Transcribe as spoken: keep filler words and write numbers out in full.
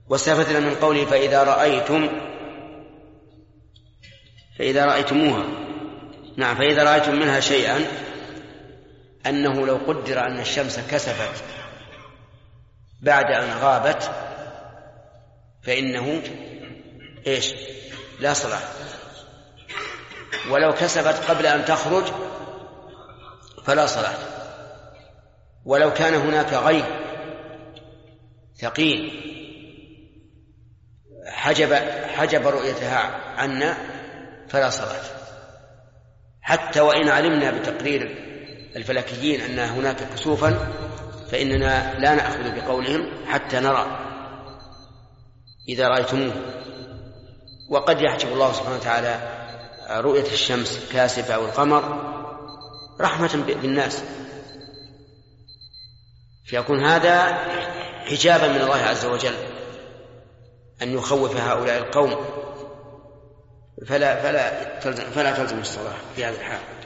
واستفدنا من قوله فإذا رأيتم فإذا رأيتموها. نعم، فإذا رأيتم منها شيئا، أنه لو قدر أن الشمس كسفت بعد أن غابت فإنه إيش؟ لا صلاة. ولو كسفت قبل أن تخرج فلا صلاة. ولو كان هناك غيب ثقيل حجب, حجب رؤيتها عنا فلا صلاة، حتى وإن علمنا بتقرير الفلكيين أن هناك كسوفا فإننا لا نأخذ بقولهم حتى نرى إذا رأيتموه. وقد يحجب الله سبحانه وتعالى رؤية الشمس كاسفة أو القمر رحمة بالناس، فيكون هذا حجابا من الله عز وجل أن يخوف هؤلاء القوم، فلا, فلا, تلزم, فلا تلزم الصلاة في هذا الحال.